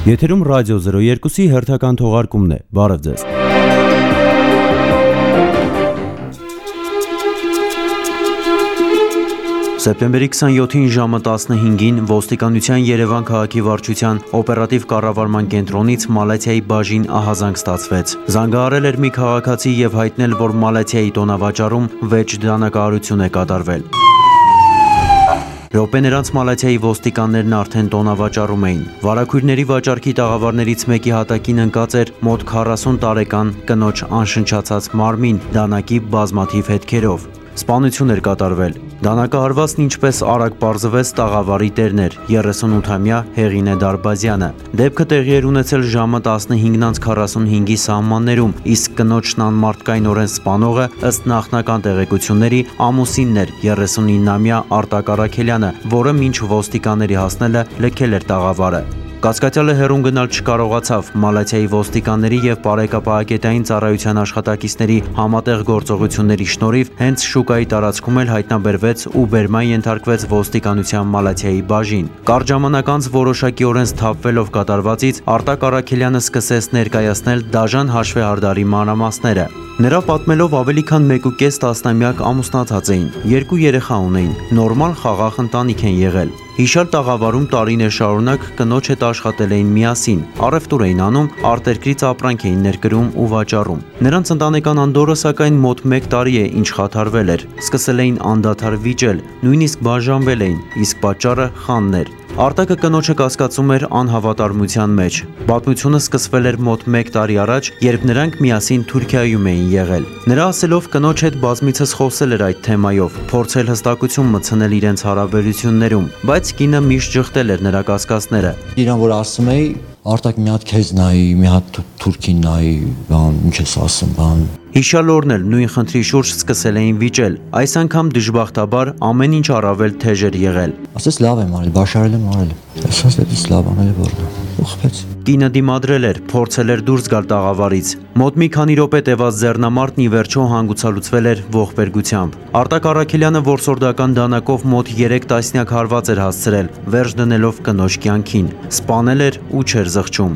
Եթերում ռադիո 02-ի հերթական թողարկումն է, բարև ձեզ։ Սեպտեմբերի 27-ին ժամը 15-ին ոստիկանության Երևան քաղաքի վարչության օպերատիվ կառավարման կենտրոնից Մալաթիայի բաժին ահազանգ ստացվեց։ Զանգահարել էր մի քաղաքացի եւ հայտնել, որ Մալաթիայի տոնավաճառում վեճ դանակահարություն է կատարվել։ Րոպեն անց Մալաթիայի ոստիկաններն արդեն տոնավաճառում էին։ Վարագույրների վաճառքի տաղավարներից մեկի հատակին ընկած էր մոտ 40 տարեկան կնոջ անշնչացած մարմին դանակի բազմաթիվ հետքերով։ Սպանություն էր կատարվել։ Դանակահարվածն ինչպես արագ պարզվեց տաղավարի տերն էր 38-ամյա Հեղինե Դարբազյանը։ Դեպքը տեղի էր ունեցել ժամը 15:45-ի սահմաններում, իսկ կնոջն անմարդկայնորեն սպանողը ըստ նախնական տեղեկությունների ամուսինն էր 39-ամյա Արտակ Առաքելյանը, որը մինչ ոստիկանների հասնելը լքել էր տաղավարը։ Կասկածյալը հեռուն գնալ չկարողացավ։ Մալաթիայի ոստիկանների եւ բարեկապահագետային ծառայության աշխատակիցների համատեղ գործողությունների շնորհիվ հենց շուկայի տարածքում էլ հայտնաբերվեց ու բերման ենթարկվեց ոստիկանության Մալաթիայի բաժին։ Կարճ ժամանակ անց որոշակիորեն սթափվելով կատարվածից Արտակ Առաքելյանը սկսեց ներկայացնել դաժան հաշվեհարդարի մանրամասները։ Նրա պատմելով ավելի քան 1.5 տասնամյակ ամուսնացած էին, 2 երեխա ունեին, նորմալ խաղաղ ընտանիք են եղել։ Հիշյալ տաղավարում տարիներ շարունակ կնոջ հետ աշխատել էին միասին, առևտուր էին անում, արտերկրից ապրանք էին ներկրում ու վաճառում։ Նրանց ընտանեկան անդորրը սակայն մոտ 1 տարի է ինչ խաթարվել էր, սկսել էին անդադար վիճել, նույնիսկ բաժանվել էին, իսկ պատճառը խանն էր։ Արտակը կնոջը կասկածում էր անհավատարմության մեջ։ Պատմությունը սկսվել էր մոտ 1 տարի առաջ, երբ նրանք միասին Թուրքիայում էին եղել։ Նրա ասելով կնոջ հետ բազմիցս խոսել էր այդ թեմայով, փորձել հստակություն մտցնել իրենց հարաբերություններում, բայց կինը միշտ ջղթել էր նրա կասկածները։ Իրան որ ասում էի, Արտակ մի հատ քեզ նայի, մի հատ թուրքին նայի, բան, ինչ ես ասում, բան։ Հիշյալ օրն էլ նույն խնդրի շուրջ սկսել էին վիճել։ Այս անգամ դժբախտաբար ամեն ինչ առավել թեժ էր եղել։ Ասես լավ եմ արել, բաշարել եմ արել։ Ասես դից լավ անել է որն։ Ուխվեց։ Կինը դիմադրել էր, փորձել էր դուրս գալ տաղավարից։ Մոտ մի քանի րոպե տևած ձեռնամարտն ի վերջո հանգուցալուծվել էր ողբերգությամբ։ Արտակ Առաքելյանը որսորդական դանակով մոտ 3 տասնյակ հարված էր հասցրել, վերջ դնելով կնոջ կյանքին։ Սպանել էր ու չէր զղջում։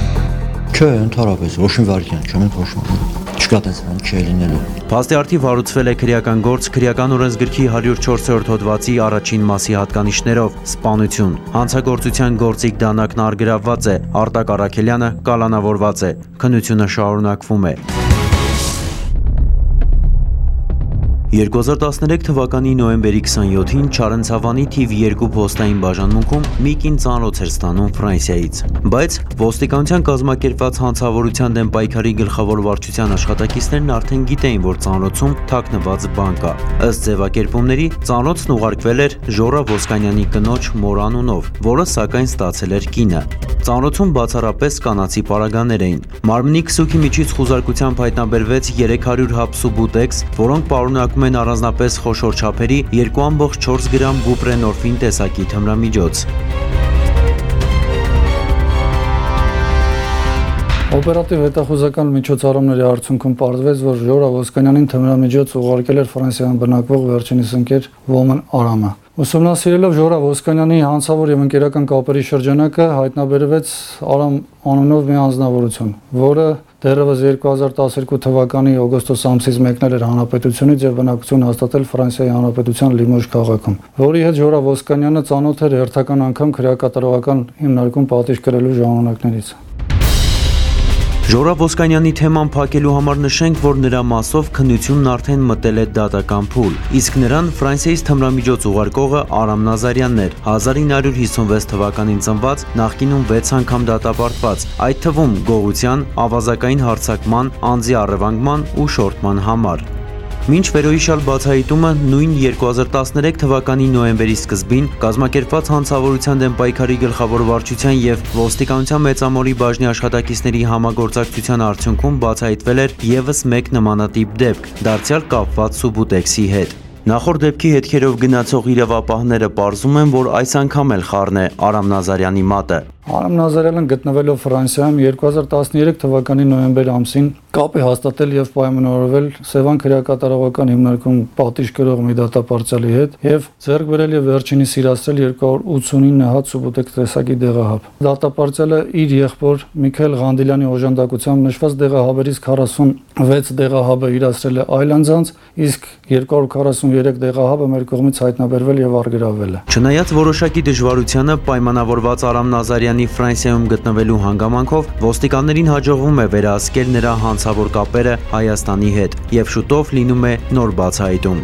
Չէ, ընդհանրապես ոչ մի վարքյան, չեմ փոշմանում։ Չկա տես բան չի լինելու։ Փաստի արդիվ հարուցվել է քրեական գործ քրեական օրենսգրքի 104-րդ հոդվածի առաջին մասի հատկանիշներով սպանություն։ Հանցագործության գործիք դանակն արգրավված է, Արտակ Առաքելյանը կալանավորված է։ Քննությունը շարունակվում է։ 2013 թվականի նոյեմբերի 27-ին Չարենցավանի թիվ 2 փոստային բաժանմունքում մի կին ծանոթ էր ստանում Ֆրանսիայից, բայց ոստիկանության կազմակերպված հանցավորության դեմ պայքարի գլխավոր վարչության աշխատակիցներն արդեն գիտեին, որ ծանոթում թաքնված բան կա։ Ըստ ձևակերպումների ծանոթն ուղարկվել էր Ժորա Ոսկանյանի կնոջ Մորանունով, որը սակայն ստացել էր կինը։ Ծանոթում բացառապես կանացի պարագաներ էին։ Մարմնի քսուքի միջից խուզարկությամբ հայտնաբերվեց 300 հապ սուբուտեքս, որոնք պարունակում են առանձնապես խոշոր չափերի 2.4 գրամ բուպրենորֆին տեսակի թմրամիջոց։ Օպերատիվ հետախուզական միջոցառումների արդյունքում պարզվեց, որ Ժորա Ոսկանյանին թմրամիջոց ուղարկել էր Ֆրանսիայում բնակվող վերջինիս ընկեր Ոմն Արամը։ Ուսումնասիրելով Ժորա Ոսկանյանի հանցավոր եւ ընկերական կապերի շրջանակը հայտնաբերվեց Արամ անունով մի անձնավորություն, որը դեռևս 2012 թվականի օգոստոս ամսից մեկնել էր հանրապետությունից եւ բնակություն հաստատել Ֆրանսիայի Հանրապետության Լիմոժ քաղաքում, որի հետ Ժորա Ոսկանյանը ծանոթ էր հերթական անգամ քրեակատարողական հիմնարկում պատիժ կրելու ժամանակներից։ Ժորա Ոսկանյանի թեման փակելու համար նշենք, որ նրա մասով քննությունն արդեն մտել է դատական փուլ, իսկ նրան Ֆրանսիայից թմրամիջոց ուղարկողը Արամ Նազարյանն էր, 1956 թվականին ծնված, նախկինում 6 անգամ դատապարտված, այդ թվում գողության, ավազակային հարձակման, անձի առևանգման ու շորթման համար։ Մինչ վերոհիշյալ բացահայտումը նույն 2013 թվականի նոյեմբերի սկզբին կազմակերպված հանցավորության դեմ պայքարի գլխավոր վարչության եւ ոստիկանության մեծամոլի բաժնի աշխատակիցների համագործակցության արդյունքում բացահայտվել էր եւս մեկ նմանատիպ դեպք, դարձյալ կապված սուբուտեքսի հետ։ Նախորդ դեպքի հետքերով գնացող իրավապահները պարզում են, որ այս անգամ էլ խառն է Արամ Նազարյանի մատը։ Արամ Նազարյանն գտնվելով Ֆրանսիայում 2013 թվականի նոյեմբեր ամսին կապ է հաստատել եւ պայմանավորվել Սևան քրեակատարողական հիմնարկում պատիժ կրող մի դատապարտյալի հետ եւ ձեռք բերել եւ վերջինիս իրացրել 289 հատ սուբուտեկ տեսակի դեղահաբ։ Դատապարտյալը իր եղբոր Միքայել Ղանդիլյանի օժանդակությամբ նշված դեղահաբերից 46 դեղահաբը իրացրել է այլ անձանց, իսկ 243 դեղահաբը մեր կողմից հայտնաբերվել եւ արգելավվել է։ Չնայած որոշակի դժվարությանը պայմանավորված Արամ Նազարյանի Ֆրանսիայում գտնվելու հանգամանքով ոստիկաններին հաջողվում է վերահսկել նրա հանցավոր կապերը Հայաստանի հետ եւ շուտով լինում է նոր բացահայտում։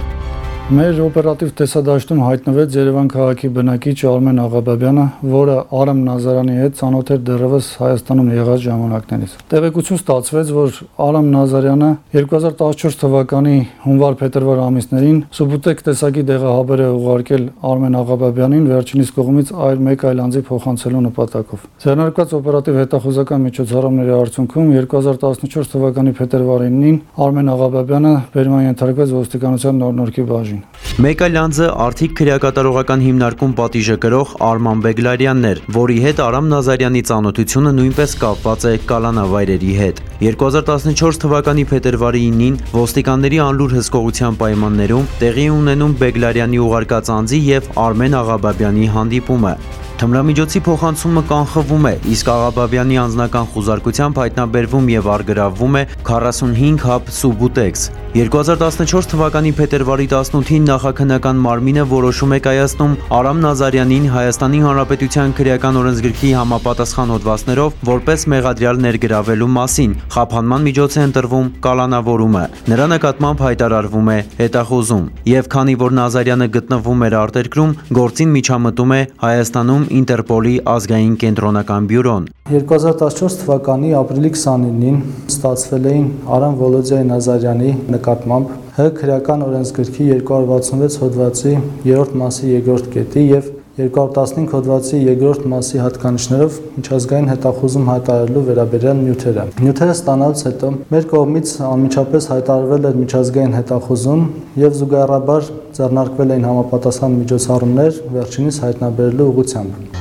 Մեր օպերատիվ տեսադաշտում հայտնվեց Երևան քաղաքի բնակիչ Արմեն Աղաբաբյանը, որը Արամ Նազարյանի հետ ծանոթ էր դեռևս Հայաստանում եղած ժամանակներից։ Տեղեկություն ստացվեց, որ Արամ Նազարյանը 2014 թվականի հունվար-փետրվար ամիսներին սուբուտեկ տեսակի դեղահաբեր է ուղարկել Արմեն Աղաբաբյանին վերջինիս կողմից մեկ այլ անձի փոխանցելու նպատակով։ Ձեռնարկված օպերատիվ հետախուզական միջոցառումների արդյունքում 2014 թվականի փետրվարի 9-ին Արմեն Աղաբաբյանը բերման ենթարկվեց ոստիկանության նորնորքի բաժին։ Մեկ այլ անձը արդիկ քրեակատարողական հիմնարկում պատիժը կրող Արման Բեգլարյանն էր, որի հետ Արամ Նազարյանի ծանոթությունը նույնպես կապված է կալանավայրերի հետ։ 2014 թվականի փետրվարի 9-ին ոստիկանների անլուր հսկողության պայմաններում տեղի ունենում Բեգլարյանի ուղարկած անձի եւ Արմեն Աղաբաբյանի հանդիպումը։ Թմրամիջոցի փոխանցումը կանխվում է, իսկ Աղաբաբյանի անձնական խուզարկությամբ հայտնաբերվում եւ արգրավվում է 45 հապ սուբուտեքս։ 2014 թվականի փետրվարի 18-ին նախաքննական մարմինը որոշում է կայացնում Արամ Նազարյանին Հայաստանի Հանրապետության քրեական օրենսգրքի համապատասխան հոդվածներով որպես մեղադրյալ ներգրավելու մասին, խափանման միջոց է ընտրվում կալանավորումը։ Նրա նկատմամբ հայտարարվում է հետախուզում, եւ քանի որ Նազարյանը գտնվում էր արտերկրում, գործին միջամտում է Հայաստանում Ինտերպոլի ազգային կենտրոնական բյուրոն։ 2014 թվականի ապրիլի 29-ին ստացվել էին Արամ Վոլոդիայի Նազարյանի նկատմամբ ՀՀ քրեական օրենսգրքի 266 հոդվածի 3-րդ մասի 2-րդ կետի եւ 215 հոդվածի 2-րդ մասի հատկանիշներով միջազգային հետախուզում հայտարարելու վերաբերյալ նյութերը։ Նյութերը ստանալուց հետո մեր կողմից անմիջապես հայտարարվել էր միջազգային հետախուզում եւ զուգահեռաբար ձեռնարկվել էին համապատասխան միջոցառումներ վերջինիս հայտնաբերելու ուղղությամբ։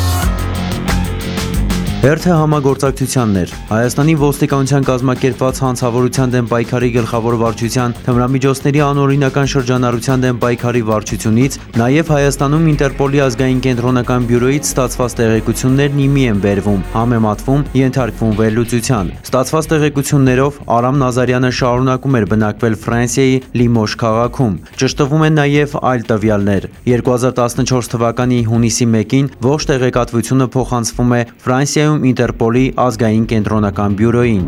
Հերթը համագործակցությանն էր։ Հայաստանի ոստիկանության կազմակերպված հանցավորության դեմ պայքարի գլխավոր վարչության թմրամիջոցների անօրինական շրջանառության դեմ պայքարի վարչությունից, նաև Հայաստանում Ինտերպոլի ազգային կենտրոնական բյուրոյից ստացված տեղեկություններն իմի են բերվում, համեմատվում, ենթարկվում վերլուծության։ Ստացված տեղեկություններով Արամ Նազարյանը շարունակում էր բնակվել Ֆրանսիայի Լիմոժ քաղաքում։ Ճշտվում են նաև այլ տվյալներ։ 2014 թվականի հունիսի 1-ին ողջ տեղեկատվությունը փոխանցվում է Ֆրանսիայում Ինտերպոլի ազգային կենտրոնական բյուրոյին։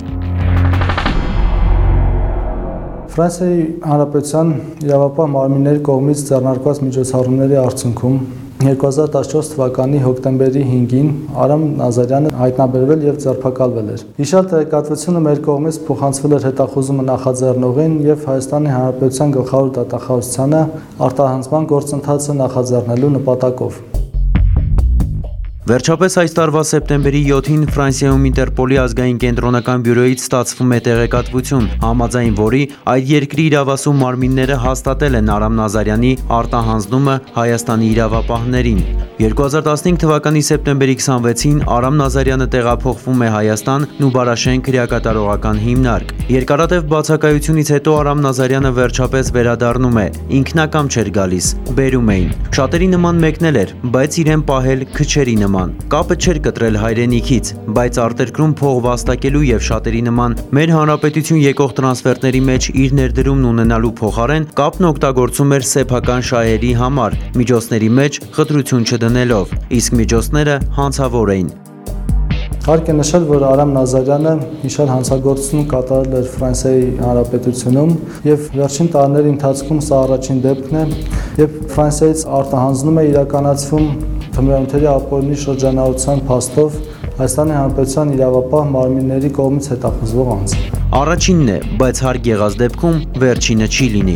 Ֆրանսիայի Հանրապետության իրավապահ մարմինների կողմից ձեռնարկված միջոցառումների արդյունքում 2014 թվականի հոկտեմբերի 5-ին Արամ Նազարյանը հայտնաբերվել եւ ձերբակալվել էր։ Հիշյալ տեղեկատվությունը մեր կողմից փոխանցվել էր հետախուզումը նախաձեռնողին եւ Հայաստանի Հանրապետության գլխավոր դատախազությանը արտահանձնման գործընթացը նախաձեռնելու նպատակով։ Վերջապես այս տարվա սեպտեմբերի 7-ին Ֆրանսիայում Ինտերպոլի ազգային կենտրոնական բյուրոյից ստացվում է տեղեկատվություն, համաձայն որի այդ երկրի իրավասու մարմինները հաստատել են Արամ Նազարյանի արտահանձնումը Հայաստանի իրավապահներին։ 2015 թվականի սեպտեմբերի 26-ին Արամ Նազարյանը տեղափոխվում է Հայաստան Նուբարաշեն քրեակատարողական հիմնարկ։ Երկարատև բացակայությունից հետո Արամ Նազարյանը վերջապես վերադառնում է, ինքնակամ չէր գալիս, բերում էին։ Շատերի նման մեկնել էր, բայց իրեն պահել քչերի նման։ Կապը չէր կտրել հայրենիքից, բայց արտերկրում փող վաստակելու եւ շատերի նման մեր հանրապետություն եկող տրանսֆերտների մեջ իր ներդրումն ունենալու փոխարեն կապն օգտագործում էր սեփական շահերի համար, միջոցների մեջ խտրություն չդնելով, իսկ միջոցները հանցավոր էին։ Հարկ է նշել, որ Արամ Նազարյանը հիշյալ հանցագործություն կատարել էր Ֆրանսիայի Հանրապետությունում եւ վերջին տարիների ընթացքում սա առաջին դեպքն է, երբ Ֆրանսիայից արտահանձնում է իրականացվում թմրանյութերի ապօրինի շրջանառության փաստով Հայաստանի Հանրապետության իրավապահ մարմինների կողմից հետախուզվող անձ։ Առաջինն է, բայց հարկ եղած դեպքում վերջինը չի լինի։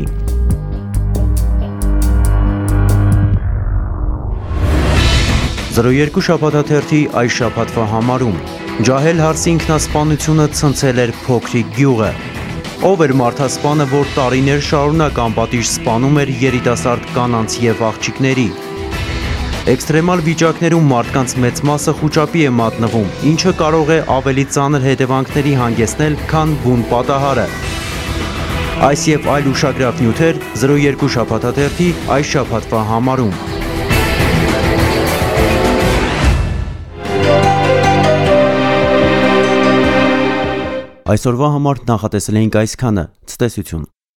02 շաբաթաթերթի այս շաբաթվա համարում ջահել հարսի ինքնասպանությունը ցնցել էր փոքրիկ գյուղը։ Ով էր մարդասպանը, որ տարիներ շարունակ անպատիժ սպանում էր երիտասարդ կանանց եւ աղջիկների։ Էքստրեմալ վիճակներում մարդկանց մեծ մասը խուճապի է մատնվում, ինչը կարող է ավելի ծանր հետևանքների հանգեցնել, քան բուն պատահարը։ Այս եւ այլ ուշագրավ նյութեր 02 շաբաթաթերթի այս շաբաթվա համարում։ Այսօրվա համար նախատեսել էինք այսքանը։ Ցտեսություն։